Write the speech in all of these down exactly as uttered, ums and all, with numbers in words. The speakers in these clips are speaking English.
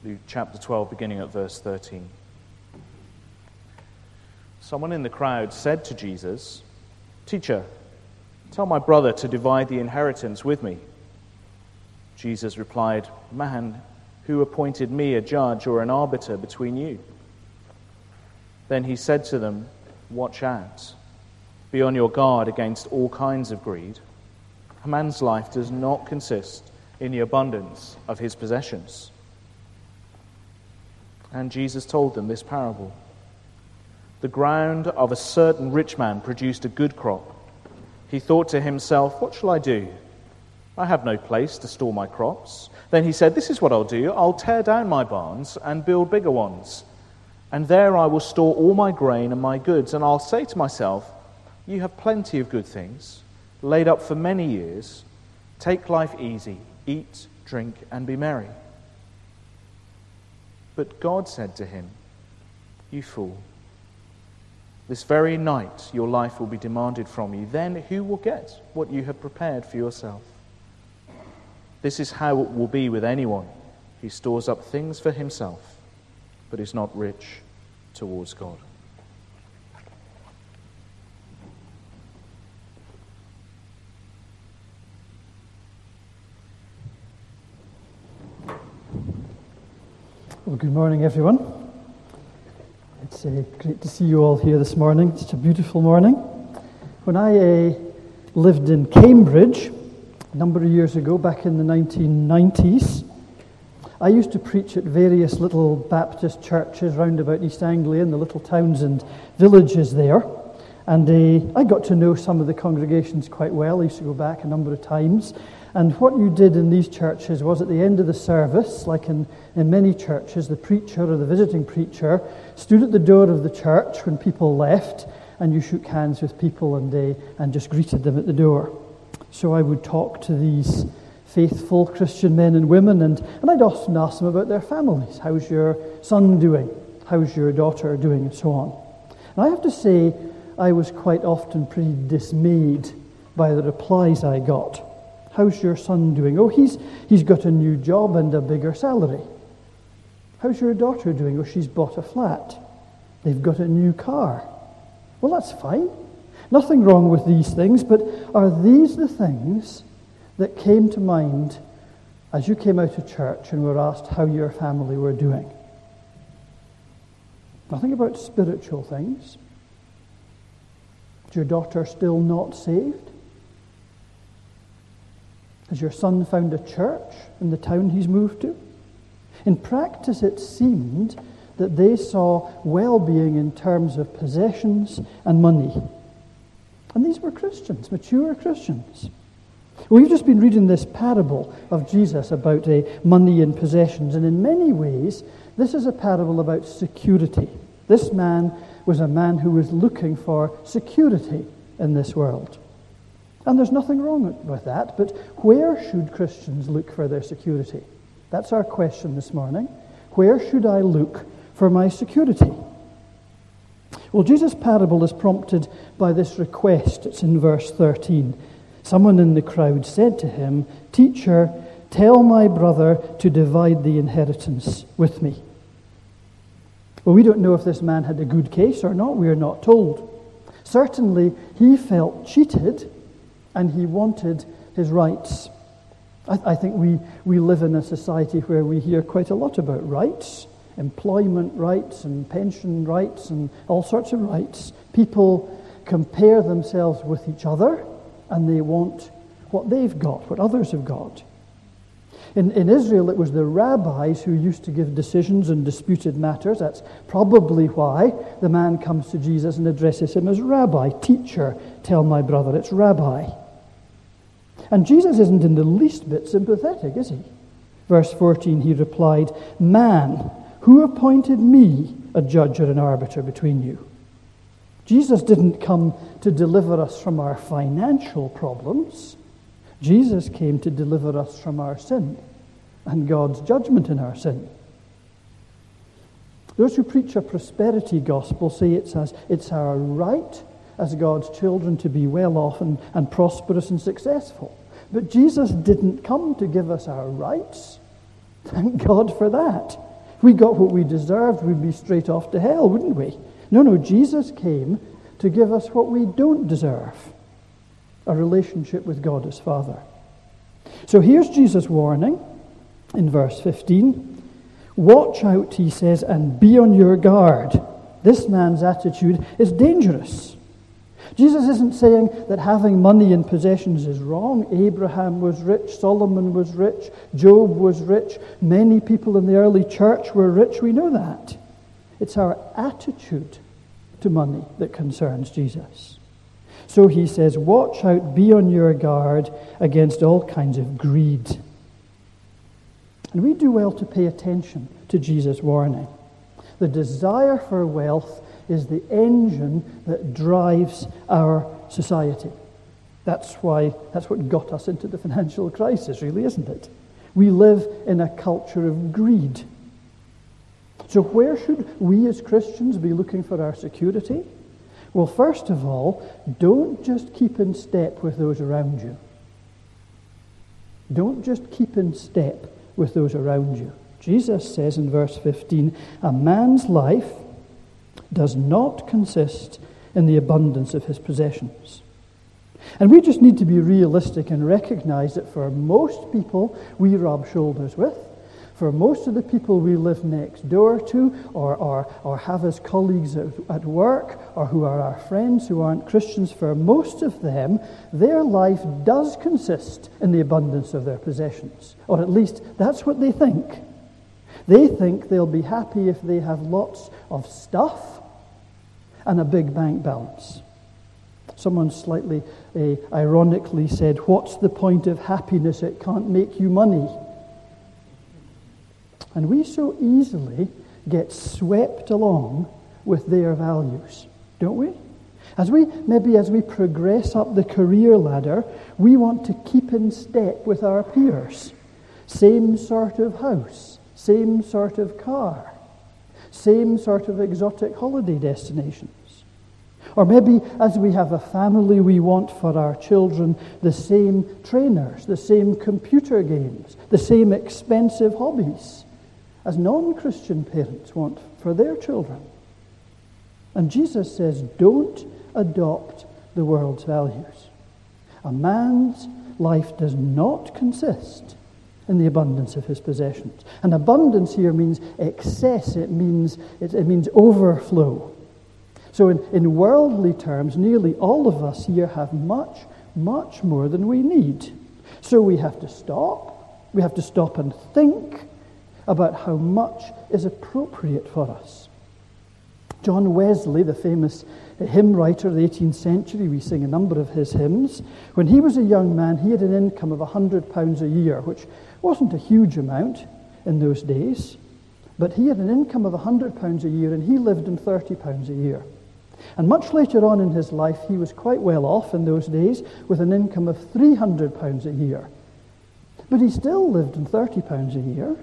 Luke chapter twelve, beginning at verse thirteen. Someone in the crowd said to Jesus, "Teacher, tell my brother to divide the inheritance with me." Jesus replied, "Man, who appointed me a judge or an arbiter between you?" Then he said to them, "Watch out. Be on your guard against all kinds of greed. A man's life does not consist in the abundance of his possessions." And Jesus told them this parable. The ground of a certain rich man produced a good crop. He thought to himself, "What shall I do? I have no place to store my crops." Then he said, "This is what I'll do. I'll tear down my barns and build bigger ones. And there I will store all my grain and my goods. And I'll say to myself, you have plenty of good things, laid up for many years. Take life easy, eat, drink, and be merry." But God said to him, "You fool, this very night your life will be demanded from you. Then who will get what you have prepared for yourself? This is how it will be with anyone who stores up things for himself, but is not rich towards God." Well, good morning, everyone. It's uh, great to see you all here this morning. It's a beautiful morning. When I uh, lived in Cambridge a number of years ago, back in the nineteen nineties, I used to preach at various little Baptist churches round about East Anglia and the little towns and villages there. And uh, I got to know some of the congregations quite well. I used to go back a number of times. And what you did in these churches was at the end of the service, like in, in many churches, the preacher or the visiting preacher stood at the door of the church when people left, and you shook hands with people and, uh, and just greeted them at the door. So I would talk to these faithful Christian men and women, and, and I'd often ask them about their families. How's your son doing? How's your daughter doing? And so on. And I have to say, I was quite often pretty dismayed by the replies I got. How's your son doing? Oh, he's he's got a new job and a bigger salary. How's your daughter doing? Oh, she's bought a flat. They've got a new car. Well, that's fine. Nothing wrong with these things, but are these the things that came to mind as you came out of church and were asked how your family were doing? Nothing about spiritual things. Is your daughter still not saved? Has your son found a church in the town he's moved to? In practice, it seemed that they saw well-being in terms of possessions and money. And these were Christians, mature Christians. We've just been reading this parable of Jesus about uh, money and possessions, and in many ways, this is a parable about security. This man was a man who was looking for security in this world. And there's nothing wrong with that, but where should Christians look for their security? That's our question this morning. Where should I look for my security? Well, Jesus' parable is prompted by this request. It's in verse thirteen. Someone in the crowd said to him, "Teacher, tell my brother to divide the inheritance with me." Well, we don't know if this man had a good case or not. We are not told. Certainly, he felt cheated and he wanted his rights. I, I think we, we live in a society where we hear quite a lot about rights, employment rights and pension rights and all sorts of rights. People compare themselves with each other and they want what they've got, what others have got. In, in Israel, it was the rabbis who used to give decisions on disputed matters. That's probably why the man comes to Jesus and addresses him as rabbi. Teacher, tell my brother. It's rabbi. And Jesus isn't in the least bit sympathetic, is he? Verse fourteen, he replied, "Man, who appointed me a judge or an arbiter between you?" Jesus didn't come to deliver us from our financial problems. Jesus came to deliver us from our sin and God's judgment in our sin. Those who preach a prosperity gospel say it's, as, it's our right as God's children to be well off and, and prosperous and successful. But Jesus didn't come to give us our rights. Thank God for that. If we got what we deserved, we'd be straight off to hell, wouldn't we? No, no, Jesus came to give us what we don't deserve, a relationship with God as Father. So here's Jesus' warning in verse fifteen. Watch out, he says, and be on your guard. This man's attitude is dangerous. Jesus isn't saying that having money and possessions is wrong. Abraham was rich, Solomon was rich, Job was rich, many people in the early church were rich. We know that. It's our attitude to money that concerns Jesus. So he says, watch out, be on your guard against all kinds of greed. And we do well to pay attention to Jesus' warning. The desire for wealth is the engine that drives our society. That's why, that's what got us into the financial crisis, really, isn't it? We live in a culture of greed. So where should we as Christians be looking for our security? Well, first of all, don't just keep in step with those around you. Don't just keep in step with those around you. Jesus says in verse fifteen, a man's life does not consist in the abundance of his possessions. And we just need to be realistic and recognize that for most people we rub shoulders with, for most of the people we live next door to or, or, or have as colleagues at, at work or who are our friends who aren't Christians, for most of them, their life does consist in the abundance of their possessions. Or at least that's what they think. They think they'll be happy if they have lots of stuff and a big bank balance. Someone slightly uh, ironically said, what's the point of happiness? It can't make you money. And we so easily get swept along with their values, don't we? As we, maybe as we progress up the career ladder, we want to keep in step with our peers. Same sort of house, same sort of car, same sort of exotic holiday destinations. Or maybe as we have a family, we want for our children the same trainers, the same computer games, the same expensive hobbies as non-Christian parents want for their children. And Jesus says, don't adopt the world's values. A man's life does not consist in the abundance of his possessions. And abundance here means excess. It means, it, it means overflow. So in, in worldly terms, nearly all of us here have much, much more than we need. So we have to stop. We have to stop and think about how much is appropriate for us. John Wesley, the famous hymn writer of the eighteenth century, we sing a number of his hymns. When he was a young man, he had an income of one hundred pounds a year, which wasn't a huge amount in those days. But he had an income of one hundred pounds a year, and he lived on thirty pounds a year. And much later on in his life, he was quite well off in those days with an income of three hundred pounds a year. But he still lived on thirty pounds a year.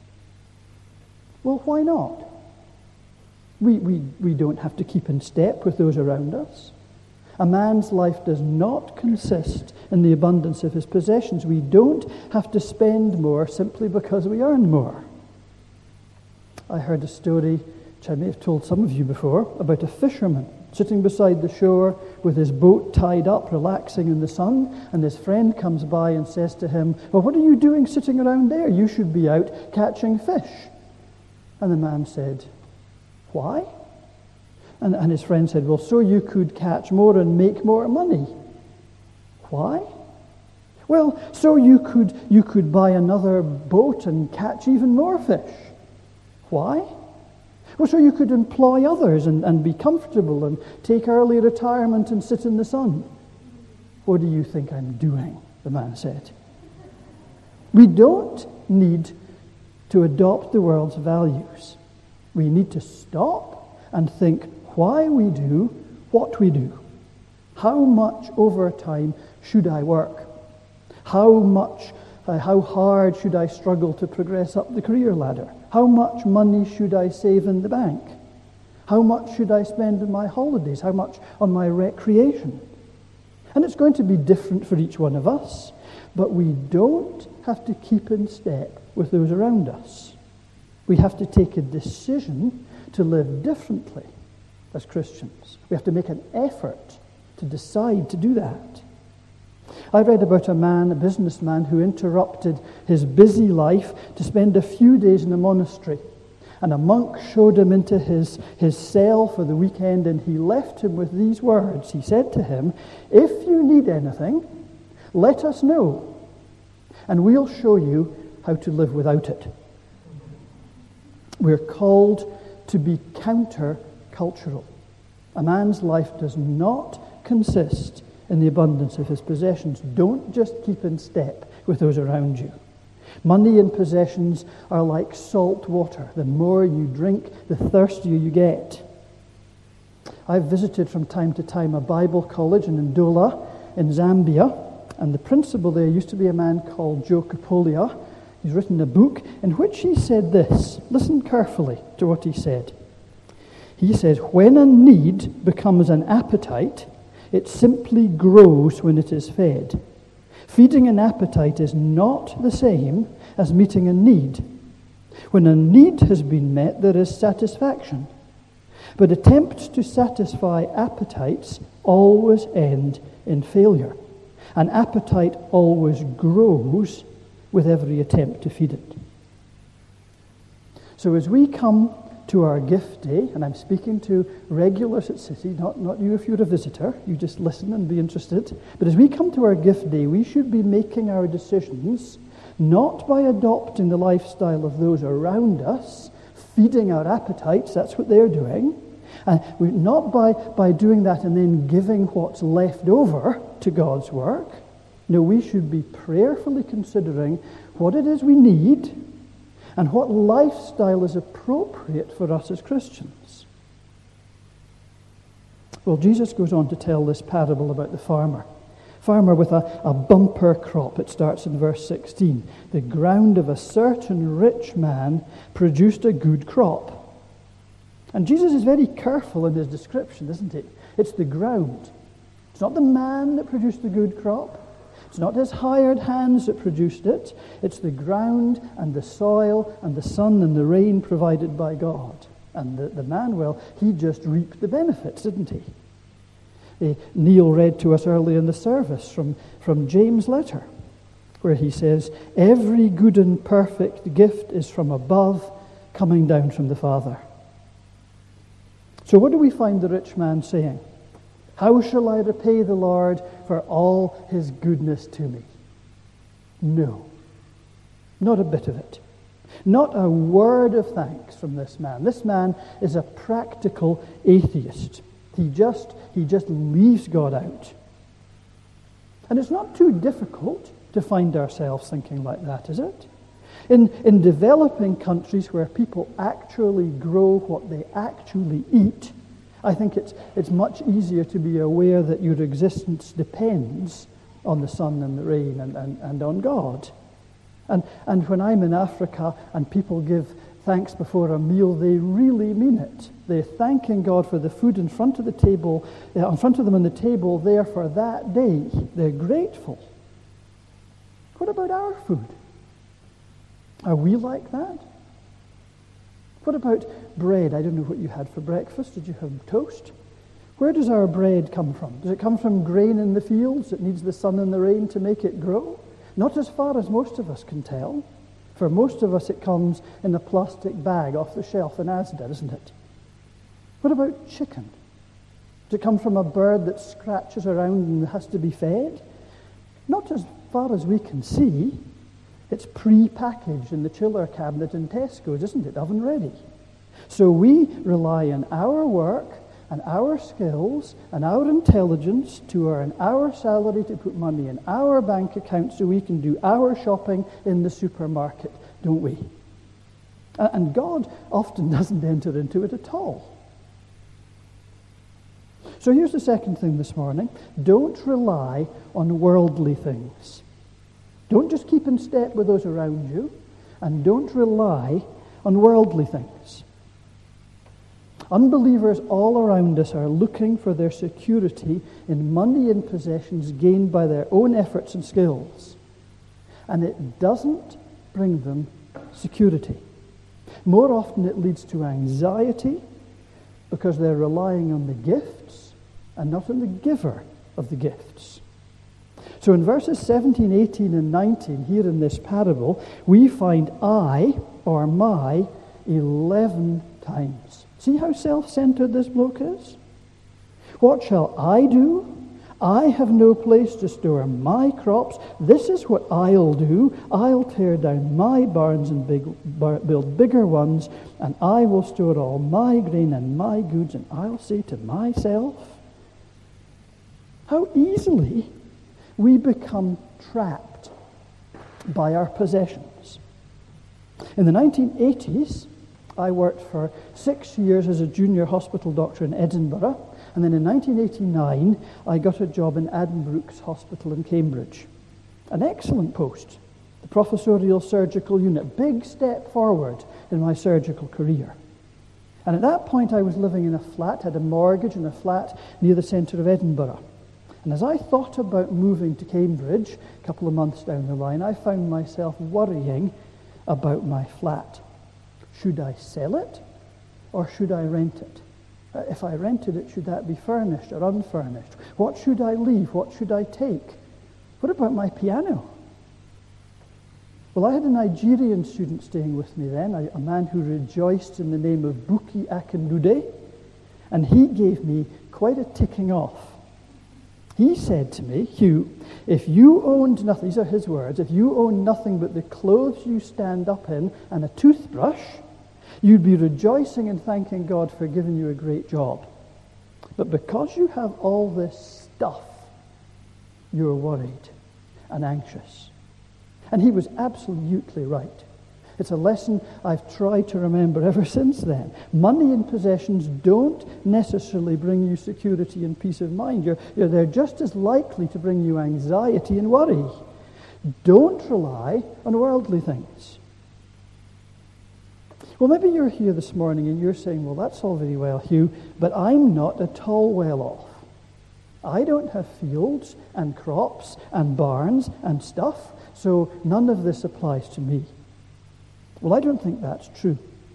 Well, why not? We, we, we don't have to keep in step with those around us. A man's life does not consist in the abundance of his possessions. We don't have to spend more simply because we earn more. I heard a story, which I may have told some of you before, about a fisherman sitting beside the shore with his boat tied up, relaxing in the sun, and his friend comes by and says to him, well, what are you doing sitting around there? You should be out catching fish. And the man said, why? And, and his friend said, well, so you could catch more and make more money. Why? Well, so you could you could buy another boat and catch even more fish. Why? Well, so you could employ others and, and be comfortable and take early retirement and sit in the sun. What do you think I'm doing? The man said. We don't need to adopt the world's values. We need to stop and think why we do what we do. How much overtime should I work? How much, uh, how hard should I struggle to progress up the career ladder? How much money should I save in the bank? How much should I spend on my holidays? How much on my recreation? And it's going to be different for each one of us, but we don't have to keep in step with those around us. We have to take a decision to live differently as Christians. We have to make an effort to decide to do that. I read about a man, a businessman, who interrupted his busy life to spend a few days in a monastery. And a monk showed him into his, his cell for the weekend, and he left him with these words. He said to him, "If you need anything, let us know, and we'll show you how to live without it." We're called to be counter-cultural. A man's life does not consist in the abundance of his possessions. Don't just keep in step with those around you. Money and possessions are like salt water. The more you drink, the thirstier you get. I've visited from time to time a Bible college in Ndola in Zambia, and the principal there used to be a man called Joe Capolia. He's written a book in which he said this. Listen carefully to what he said. He says, "When a need becomes an appetite, it simply grows when it is fed. Feeding an appetite is not the same as meeting a need. When a need has been met, there is satisfaction. But attempts to satisfy appetites always end in failure. An appetite always grows with every attempt to feed it." So as we come to our gift day, and I'm speaking to regulars at City, not, not you if you're a visitor, you just listen and be interested. But as we come to our gift day, we should be making our decisions not by adopting the lifestyle of those around us, feeding our appetites, that's what they're doing, and we, not by, by doing that and then giving what's left over to God's work. No, we should be prayerfully considering what it is we need and what lifestyle is appropriate for us as Christians. Well, Jesus goes on to tell this parable about the farmer. Farmer with a, a bumper crop. It starts in verse sixteen. "The ground of a certain rich man produced a good crop." And Jesus is very careful in his description, isn't he? It's the ground. It's not the man that produced the good crop. It's not his hired hands that produced it. It's the ground and the soil and the sun and the rain provided by God. And the, the man, well, he just reaped the benefits, didn't he? Uh, Neil read to us early in the service from, from James' letter, where he says, "Every good and perfect gift is from above, coming down from the Father." So what do we find the rich man saying? "How shall I repay the Lord for all his goodness to me?" No, not a bit of it. Not a word of thanks from this man. This man is a practical atheist. He just, he just leaves God out. And it's not too difficult to find ourselves thinking like that, is it? In, in developing countries where people actually grow what they actually eat, I think it's, it's much easier to be aware that your existence depends on the sun and the rain and, and, and on God. And, and when I'm in Africa and people give thanks before a meal, they really mean it. They're thanking God for the food in front of the table, uh, in front of them on the table there for that day. They're grateful. What about our food? Are we like that? What about bread? I don't know what you had for breakfast. Did you have toast? Where does our bread come from? Does it come from grain in the fields that needs the sun and the rain to make it grow? Not as far as most of us can tell. For most of us it comes in a plastic bag off the shelf in Asda, isn't it? What about chicken? Does it come from a bird that scratches around and has to be fed? Not as far as we can see. It's pre-packaged in the chiller cabinet in Tesco's, isn't it? Oven ready. So we rely on our work and our skills and our intelligence to earn our salary, to put money in our bank account so we can do our shopping in the supermarket, don't we? And God often doesn't enter into it at all. So here's the second thing this morning. Don't rely on worldly things. Don't just keep in step with those around you, and don't rely on worldly things. Unbelievers all around us are looking for their security in money and possessions gained by their own efforts and skills. And it doesn't bring them security. More often it leads to anxiety because they're relying on the gifts and not on the giver of the gifts. So in verses seventeen, eighteen, and nineteen, here in this parable, we find I, or my, eleven times. See how self-centered this bloke is? What shall I do? I have no place to store my crops. This is what I'll do. I'll tear down my barns and big, bar, build bigger ones, and I will store all my grain and my goods, and I'll say to myself, how easily we become trapped by our possessions. In the nineteen eighties, I worked for six years as a junior hospital doctor in Edinburgh, and then in nineteen eighty-nine, I got a job in Addenbrooke's Hospital in Cambridge. An excellent post, the professorial surgical unit, big step forward in my surgical career. And at that point, I was living in a flat, had a mortgage in a flat near the centre of Edinburgh. And as I thought about moving to Cambridge a couple of months down the line, I found myself worrying about my flat. Should I sell it or should I rent it? Uh, if I rented it, should that be furnished or unfurnished? What should I leave? What should I take? What about my piano? Well, I had a Nigerian student staying with me then, a, a man who rejoiced in the name of Buki Akinlude, and he gave me quite a ticking off. He said to me, Hugh, if you owned nothing, these are his words, if you owned nothing but the clothes you stand up in and a toothbrush, you'd be rejoicing and thanking God for giving you a great job. But because you have all this stuff, you're worried and anxious. And he was absolutely right. It's a lesson I've tried to remember ever since then. Money and possessions don't necessarily bring you security and peace of mind. You're, you're, they're just as likely to bring you anxiety and worry. Don't rely on worldly things. Well, maybe you're here this morning and you're saying, well, that's all very well, Hugh, but I'm not at all well off. I don't have fields and crops and barns and stuff, so none of this applies to me. Well, I don't think that's true.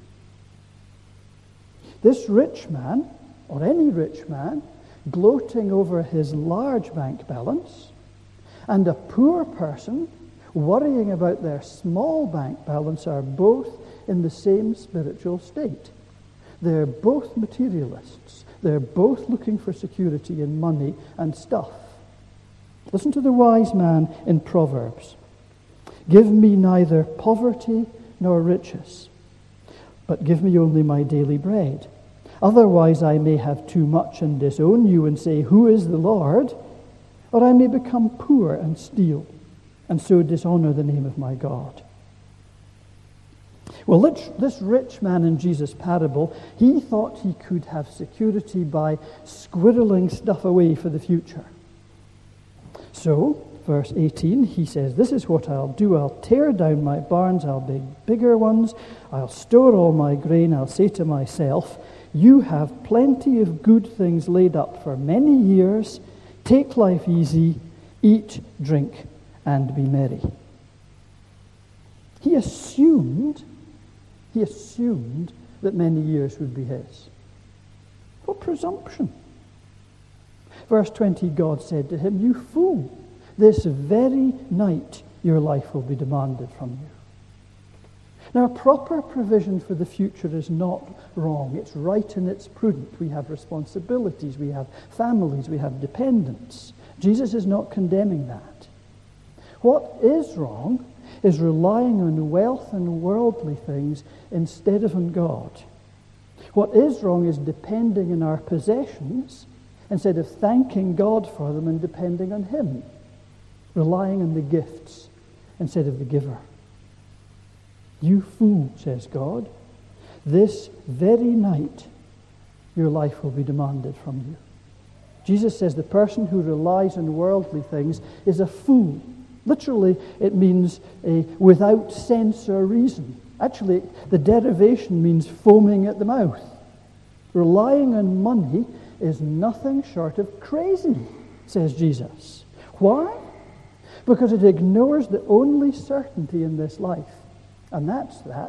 This rich man, or any rich man, gloating over his large bank balance, and a poor person worrying about their small bank balance are both in the same spiritual state. They're both materialists. They're both looking for security in money and stuff. Listen to the wise man in Proverbs. Give me neither poverty nor riches, but give me only my daily bread. Otherwise I may have too much and disown you and say, who is the Lord? Or I may become poor and steal, and so dishonor the name of my God. Well, this rich man in Jesus' parable, he thought he could have security by squirreling stuff away for the future. So, verse eighteen, he says, this is what I'll do. I'll tear down my barns, I'll build bigger ones, I'll store all my grain, I'll say to myself, you have plenty of good things laid up for many years. Take life easy, eat, drink, and be merry. He assumed, he assumed that many years would be his. What presumption. Verse twenty, God said to him, you fool, this very night your life will be demanded from you. Now, proper provision for the future is not wrong. It's right and it's prudent. We have responsibilities, we have families, we have dependents. Jesus is not condemning that. What is wrong is relying on wealth and worldly things instead of on God. What is wrong is depending on our possessions instead of thanking God for them and depending on Him. Relying on the gifts instead of the giver. You fool, says God, this very night your life will be demanded from you. Jesus says the person who relies on worldly things is a fool. Literally, it means a without sense or reason. Actually, the derivation means foaming at the mouth. Relying on money is nothing short of crazy, says Jesus. Why? Because it ignores the only certainty in this life, and that's that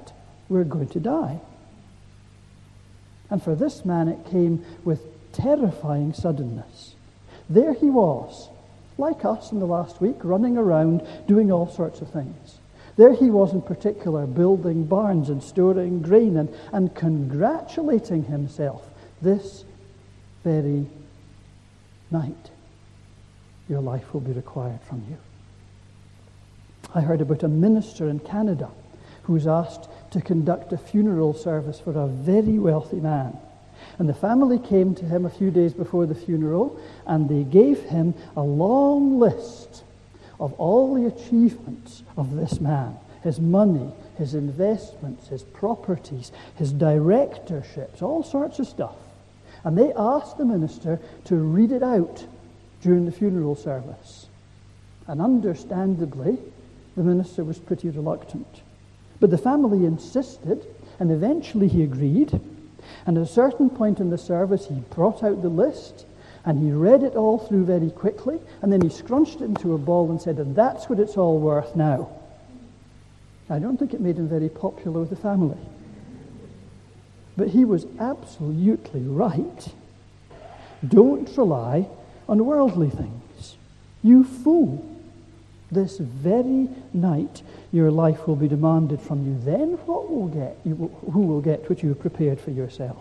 we're going to die. And for this man it came with terrifying suddenness. There he was, like us in the last week, running around doing all sorts of things. There he was in particular, building barns and storing grain and, and congratulating himself this very night. Your life will be required from you. I heard about a minister in Canada who was asked to conduct a funeral service for a very wealthy man. And the family came to him a few days before the funeral, and they gave him a long list of all the achievements of this man. His money, his investments, his properties, his directorships, all sorts of stuff. And they asked the minister to read it out during the funeral service. And understandably, the minister was pretty reluctant. But the family insisted, and eventually he agreed. And at a certain point in the service, he brought out the list, and he read it all through very quickly, and then he scrunched it into a ball and said, and that's what it's all worth now. I don't think it made him very popular with the family. But he was absolutely right. Don't rely on worldly things. You fool. This very night your life will be demanded from you. Then what will get you, who will get what you have prepared for yourself?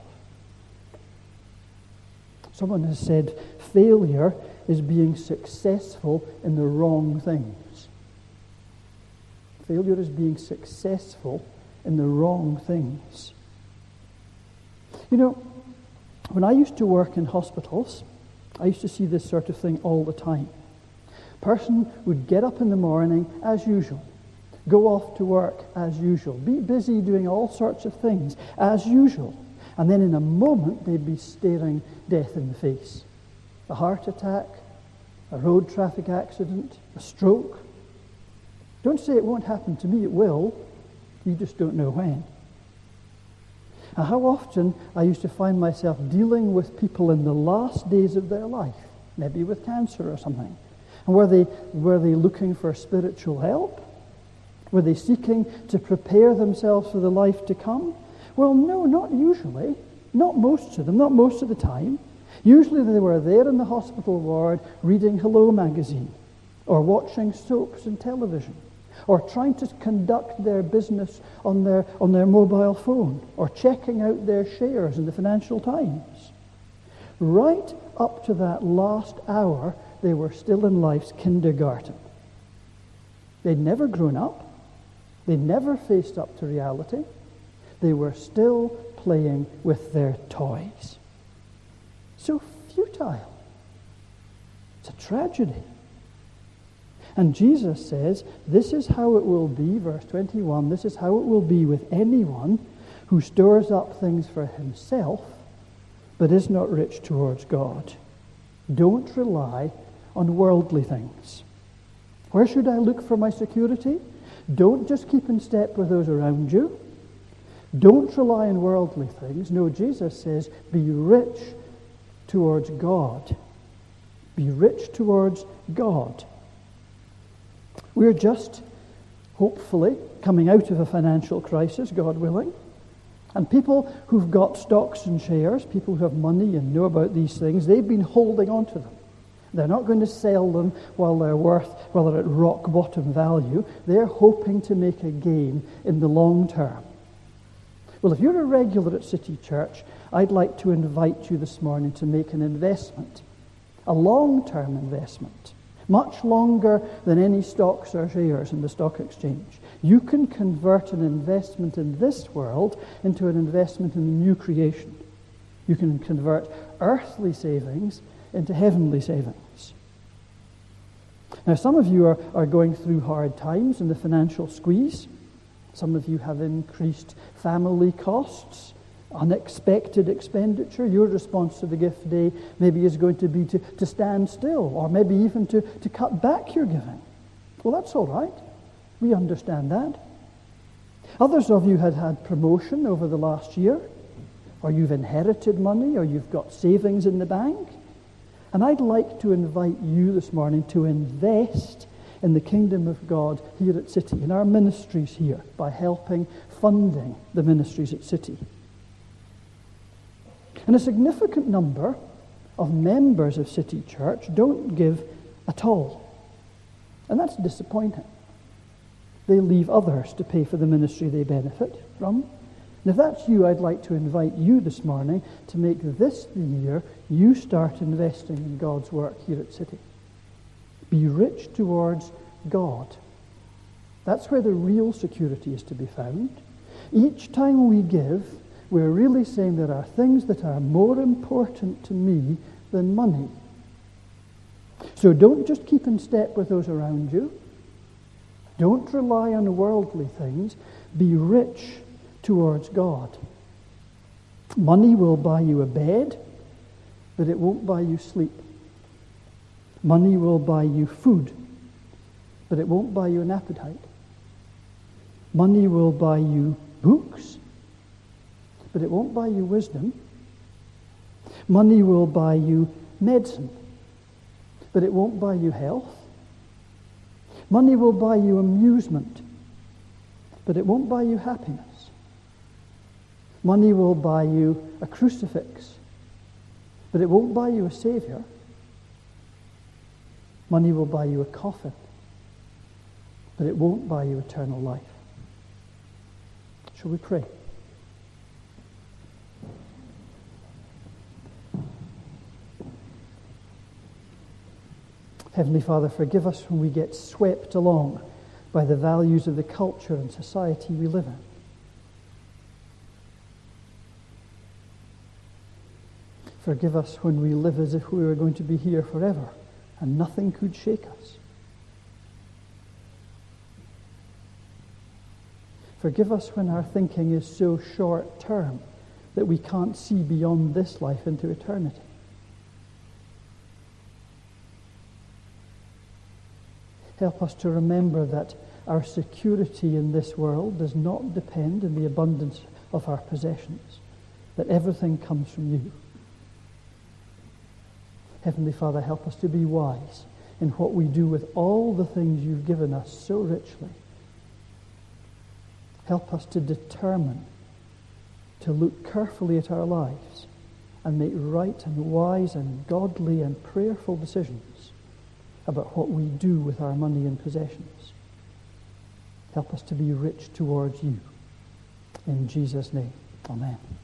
Someone has said failure is being successful in the wrong things. Failure is being successful in the wrong things. You know, when I used to work in hospitals, I used to see this sort of thing all the time. A person would get up in the morning as usual, go off to work as usual, be busy doing all sorts of things as usual, and then in a moment they'd be staring death in the face. A heart attack, a road traffic accident, a stroke. Don't say it won't happen to me, it will. You just don't know when. And how often I used to find myself dealing with people in the last days of their life, maybe with cancer or something. And were they, were they looking for spiritual help? Were they seeking to prepare themselves for the life to come? Well, no, not usually. Not most of them, not most of the time. Usually they were there in the hospital ward reading Hello magazine, or watching soaps and television, or trying to conduct their business on their, on their mobile phone, or checking out their shares in the Financial Times. Right up to that last hour, they were still in life's kindergarten. They'd never grown up. They never faced up to reality. They were still playing with their toys. So futile. It's a tragedy. And Jesus says, this is how it will be, verse twenty-one, this is how it will be with anyone who stores up things for himself, but is not rich towards God. Don't rely on worldly things. Where should I look for my security? Don't just keep in step with those around you. Don't rely on worldly things. No, Jesus says, be rich towards God. Be rich towards God. We're just, hopefully, coming out of a financial crisis, God willing. And people who've got stocks and shares, people who have money and know about these things, they've been holding on to them. They're not going to sell them while they're worth, while they're at rock bottom value. They're hoping to make a gain in the long term. Well, if you're a regular at City Church, I'd like to invite you this morning to make an investment, a long-term investment, much longer than any stocks or shares in the stock exchange. You can convert an investment in this world into an investment in the new creation. You can convert earthly savings into heavenly savings. Now, some of you are, are going through hard times in the financial squeeze. Some of you have increased family costs, unexpected expenditure. Your response to the gift day maybe is going to be to, to stand still, or maybe even to, to cut back your giving. Well, that's all right. We understand that. Others of you had had promotion over the last year, or you've inherited money, or you've got savings in the bank. And I'd like to invite you this morning to invest in the kingdom of God here at City, in our ministries here, by helping funding the ministries at City. And a significant number of members of City Church don't give at all. And that's disappointing. They leave others to pay for the ministry they benefit from. And if that's you, I'd like to invite you this morning to make this the year you start investing in God's work here at City. Be rich towards God. That's where the real security is to be found. Each time we give, we're really saying there are things that are more important to me than money. So don't just keep in step with those around you. Don't rely on worldly things. Be rich towards God. Money will buy you a bed, but it won't buy you sleep. Money will buy you food, but it won't buy you an appetite. Money will buy you books, but it won't buy you wisdom. Money will buy you medicine, but it won't buy you health. Money will buy you amusement, but it won't buy you happiness. Money will buy you a crucifix, but it won't buy you a Savior. Money will buy you a coffin, but it won't buy you eternal life. Shall we pray? Heavenly Father, forgive us when we get swept along by the values of the culture and society we live in. Forgive us when we live as if we were going to be here forever and nothing could shake us. Forgive us when our thinking is so short-term that we can't see beyond this life into eternity. Help us to remember that our security in this world does not depend on the abundance of our possessions, that everything comes from you. Heavenly Father, help us to be wise in what we do with all the things you've given us so richly. Help us to determine to look carefully at our lives and make right and wise and godly and prayerful decisions about what we do with our money and possessions. Help us to be rich towards you. In Jesus' name, amen.